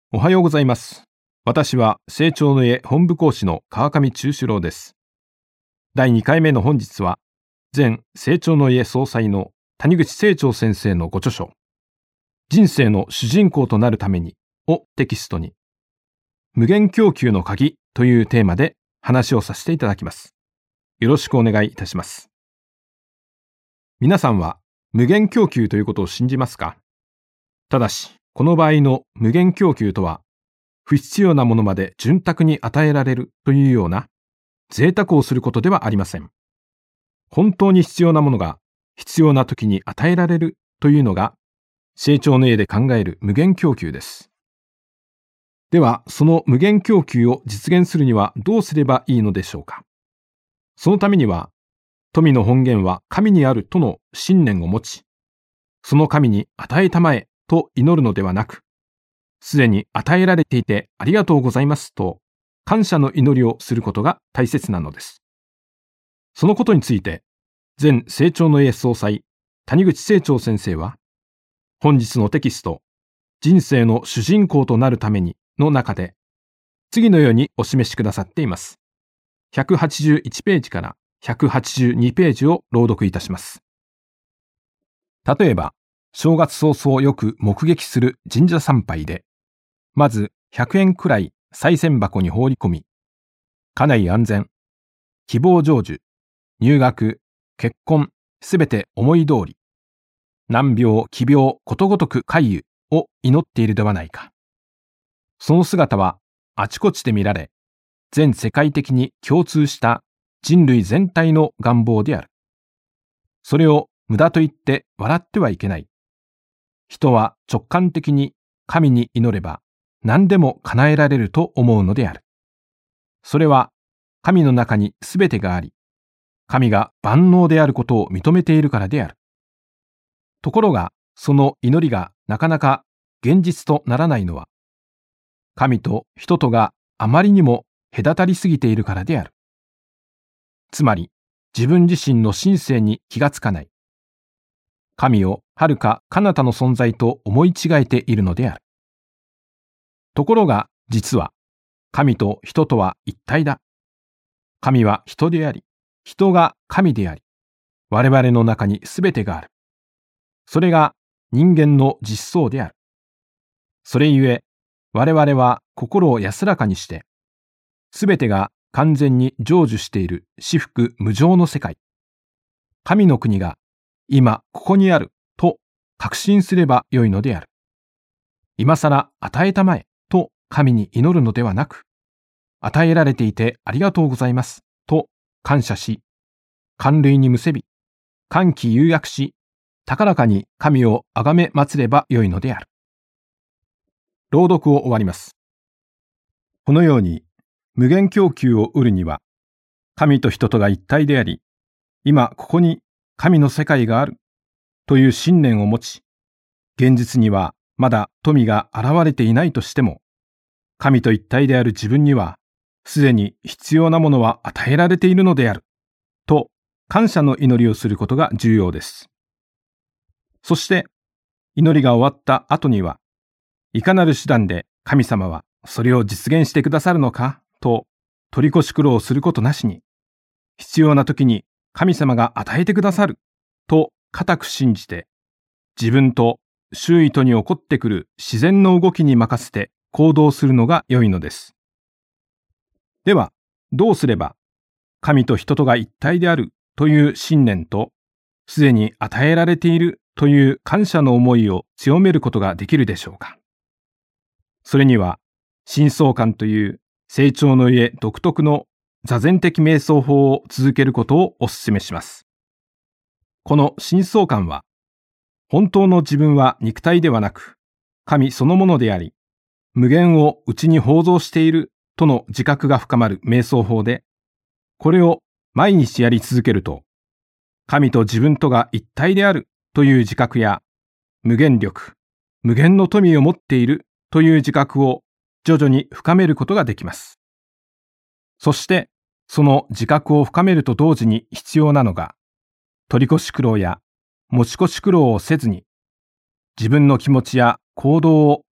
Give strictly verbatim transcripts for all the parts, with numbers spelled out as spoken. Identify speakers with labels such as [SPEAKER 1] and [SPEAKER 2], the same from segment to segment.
[SPEAKER 1] おはようございます。私は成長の家本部講師の川上忠志郎です。だいにかいめの本日は、前成長の家総裁の谷口清張先生のご著書、人生の主人公となるためにをテキストに、無限供給の鍵というテーマで話をさせていただきます。よろしくお願いいたします。皆さんは無限供給ということを信じますか？ただし、この場合の無限供給とは、不必要なものまで潤沢に与えられるというような贅沢をすることではありません。本当に必要なものが必要な時に与えられるというのが、成長の家で考える無限供給です。では、その無限供給を実現するにはどうすればいいのでしょうか。そのためには、富の本源は神にあるとの信念を持ち、その神に与えたまえと祈るのではなく、すでに与えられていてありがとうございますと感謝の祈りをすることが大切なのです。そのことについて、前成長の家総裁、谷口清張先生は、本日のテキスト、人生の主人公となるためにの中で、次のようにお示しくださっています。ひゃくはちじゅういちページからひゃくはちじゅうにページを朗読いたします。例えば、正月早々よく目撃する神社参拝で、まずひゃくえんくらい賽銭箱に放り込み、家内安全、希望成就、入学、結婚、すべて思い通り、難病、奇病、ことごとく回癒を祈っているではないか。その姿はあちこちで見られ、全世界的に共通した人類全体の願望である。それを無駄と言って笑ってはいけない。人は直感的に神に祈れば何でも叶えられると思うのである。それは神の中にすべてがあり、神が万能であることを認めているからである。ところが、その祈りがなかなか現実とならないのは、神と人とがあまりにも隔たりすぎているからである。つまり、自分自身の神性に気がつかない。神を遥か彼方の存在と思い違えているのである。ところが実は神と人とは一体だ。神は人であり、人が神であり、我々の中にすべてがある。それが人間の実相である。それゆえ我々は心を安らかにして、すべてが完全に成就している至福無常の世界、神の国が今ここにあると確信すればよいのである。今さら与えたまえと神に祈るのではなく、与えられていてありがとうございますと感謝し、感類にむせび、歓喜釉薬し、高らかに神をあがめ祀ればよいのである。朗読を終わります。このように無限供給を得るには、神と人とが一体であり、今ここに神の世界があるという信念を持ち、現実にはまだ富が現れていないとしても、神と一体である自分にはすでに必要なものは与えられているのであると感謝の祈りをすることが重要です。そして祈りが終わった後には、いかなる手段で神様はそれを実現してくださるのかと取り越し苦労することなしに、必要な時に神様が与えてくださると固く信じて、自分と周囲とに起こってくる自然の動きに任せて行動するのが良いのです。では、どうすれば神と人とが一体であるという信念と、すでに与えられているという感謝の思いを強めることができるでしょうか。それには、深層観という成長の家独特の座禅的瞑想法を続けることをお勧めします。この深層観は、本当の自分は肉体ではなく、神そのものであり、無限を内に包蔵しているとの自覚が深まる瞑想法で、これを毎日やり続けると、神と自分とが一体であるという自覚や、無限力、無限の富を持っているという自覚を徐々に深めることができます。そして、その自覚を深めると同時に必要なのが、取り越し苦労や持ち越し苦労をせずに、自分の気持ちや行動を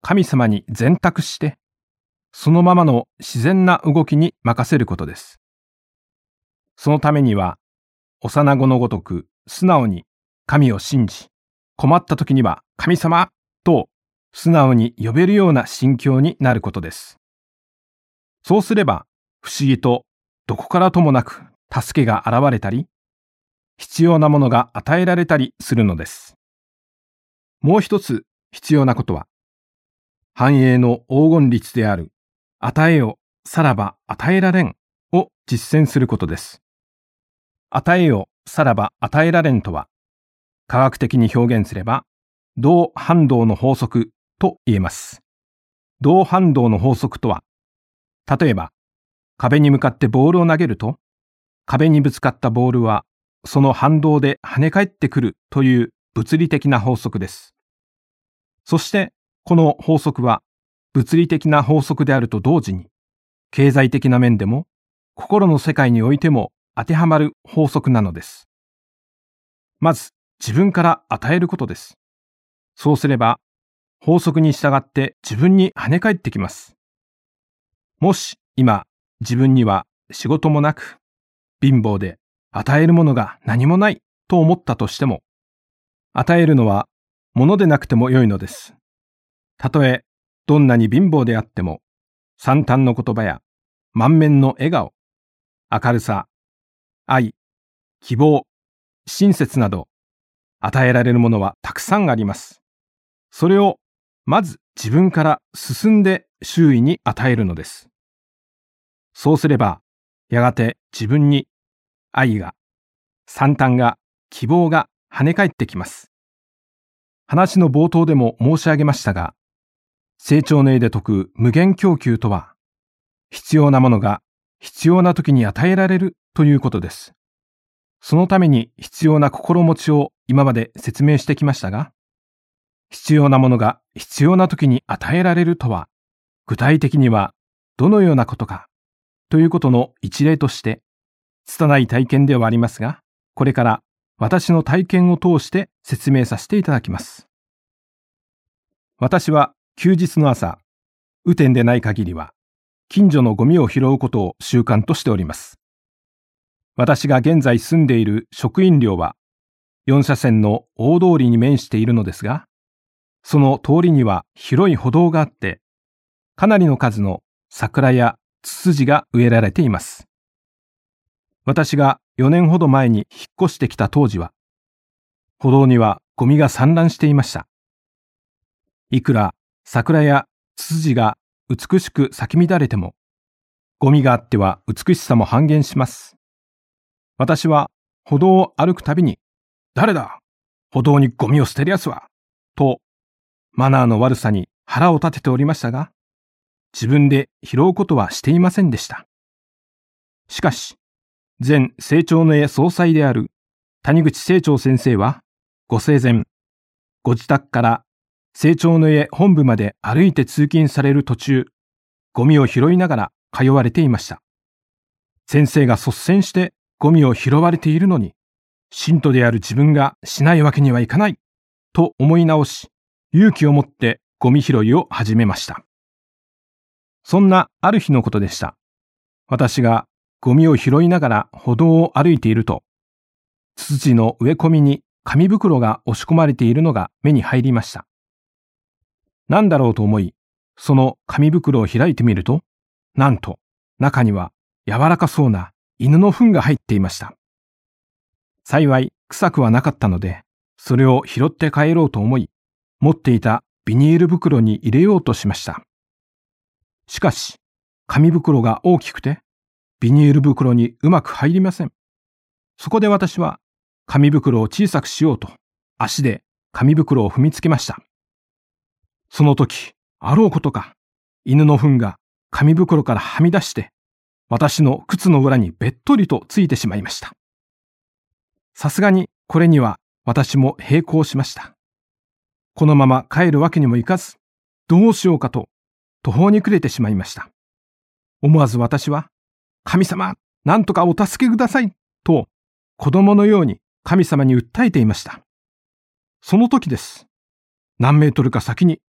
[SPEAKER 1] 神様に全託して、そのままの自然な動きに任せることです。そのためには、幼子のごとく素直に神を信じ、困った時には神様と素直に呼べるような心境になることです。そうすれば、不思議とどこからともなく助けが現れたり、必要なものが与えられたりするのです。もう一つ必要なことは、繁栄の黄金律である、与えよ、さらば与えられんを実践することです。与えよ、さらば与えられんとは、科学的に表現すれば、動反動の法則と言えます。動反動の法則とは、例えば、壁に向かってボールを投げると、壁にぶつかったボールは、その反動で跳ね返ってくるという物理的な法則です。そして、この法則は、物理的な法則であると同時に、経済的な面でも、心の世界においても当てはまる法則なのです。まず、自分から与えることです。そうすれば、法則に従って自分に跳ね返ってきます。もし今、自分には仕事もなく、貧乏で与えるものが何もないと思ったとしても、与えるのは物でなくてもよいのです。たとえどんなに貧乏であっても、惨憺の言葉や満面の笑顔、明るさ、愛、希望、親切など、与えられるものはたくさんあります。それをまず自分から進んで周囲に与えるのです。そうすれば、やがて自分に愛が、惨憺が、希望が跳ね返ってきます。話の冒頭でも申し上げましたが、成長の絵で説く無限供給とは、必要なものが必要な時に与えられるということです。そのために必要な心持ちを今まで説明してきましたが、必要なものが必要な時に与えられるとは、具体的にはどのようなことかということの一例として、拙い体験ではありますが、これから私の体験を通して説明させていただきます。私は休日の朝、雨天でない限りは、近所のゴミを拾うことを習慣としております。私が現在住んでいる職員寮は、よん車線の大通りに面しているのですが、その通りには広い歩道があって、かなりの数の桜やツツジが植えられています。私がよねんほど前に引っ越してきた当時は、歩道にはゴミが散乱していました。いくら桜やツツジが美しく咲き乱れても、ゴミがあっては美しさも半減します。私は歩道を歩くたびに、誰だ、歩道にゴミを捨てるやつは、とマナーの悪さに腹を立てておりましたが、自分で拾うことはしていませんでした。しかし、前成長の絵総裁である谷口清張先生は、ご生前、ご自宅から成長の絵本部まで歩いて通勤される途中、ゴミを拾いながら通われていました。先生が率先してゴミを拾われているのに、信徒である自分がしないわけにはいかない、と思い直し、勇気を持ってゴミ拾いを始めました。そんなある日のことでした。私がゴミを拾いながら歩道を歩いていると、ツツジの植え込みに紙袋が押し込まれているのが目に入りました。何だろうと思い、その紙袋を開いてみると、なんと中には柔らかそうな犬の糞が入っていました。幸い臭くはなかったので、それを拾って帰ろうと思い、持っていたビニール袋に入れようとしました。しかし、紙袋が大きくて、ビニール袋にうまく入りません。そこで私は紙袋を小さくしようと足で紙袋を踏みつけました。その時、あろうことか、犬の糞が紙袋からはみ出して、私の靴の裏にべっとりとついてしまいました。さすがにこれには私も並行しました。このまま帰るわけにもいかず、どうしようかと途方に暮れてしまいました。思わず私は、神様、なんとかお助けください、と子供のように神様に訴えていました。その時です。何メートルか先に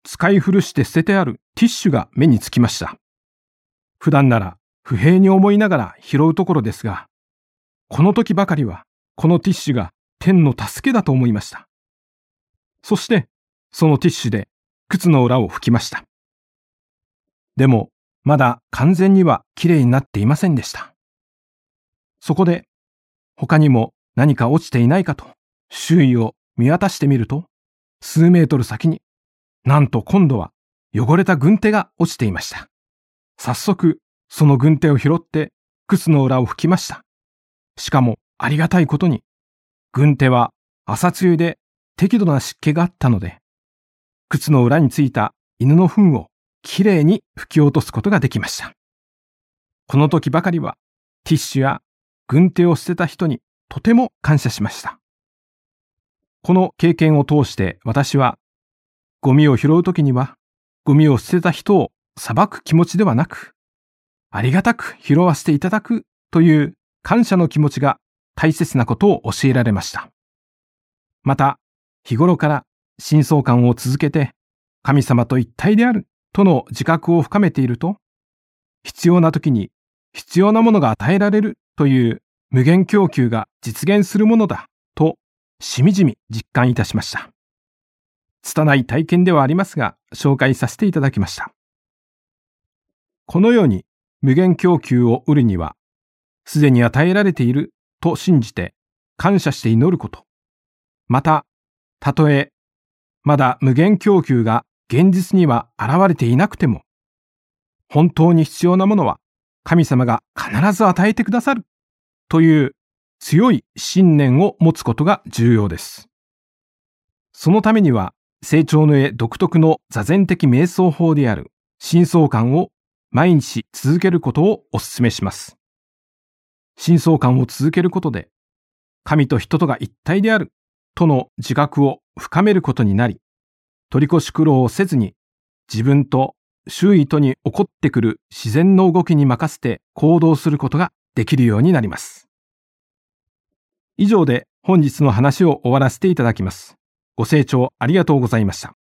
[SPEAKER 1] 使い古して捨ててあるティッシュが目につきました。普段なら不平に思いながら拾うところですが、この時ばかりはこのティッシュが天の助けだと思いました。そしてそのティッシュで靴の裏を拭きました。でもまだ完全にはきれいになっていませんでした。そこで他にも何か落ちていないかと周囲を見渡してみると、数メートル先になんと今度は汚れた軍手が落ちていました。早速その軍手を拾って靴の裏を拭きました。しかもありがたいことに軍手は朝露で適度な湿気があったので、靴の裏についた犬の糞をきれいに拭き落とすことができました。この時ばかりはティッシュや軍手を捨てた人にとても感謝しました。この経験を通して私は、ゴミを拾うときにはゴミを捨てた人を裁く気持ちではなく、ありがたく拾わせていただくという感謝の気持ちが大切なことを教えられました。また日頃から深層感を続けて神様と一体であるとの自覚を深めていると、必要な時に必要なものが与えられるという無限供給が実現するものだとしみじみ実感いたしました。拙い体験ではありますが、紹介させていただきました。このように無限供給を得るには、すでに与えられていると信じて感謝して祈ること。また、たとえまだ無限供給が現実には現れていなくても、本当に必要なものは神様が必ず与えてくださるという強い信念を持つことが重要です。そのためには、成長の絵独特の座禅的瞑想法である深層感を毎日続けることをお勧めします。深層感を続けることで、神と人とが一体であるとの自覚を深めることになり、取り越し苦労をせずに自分と周囲とに起こってくる自然の動きに任せて行動することができるようになります。以上で本日の話を終わらせていただきます。ご清聴ありがとうございました。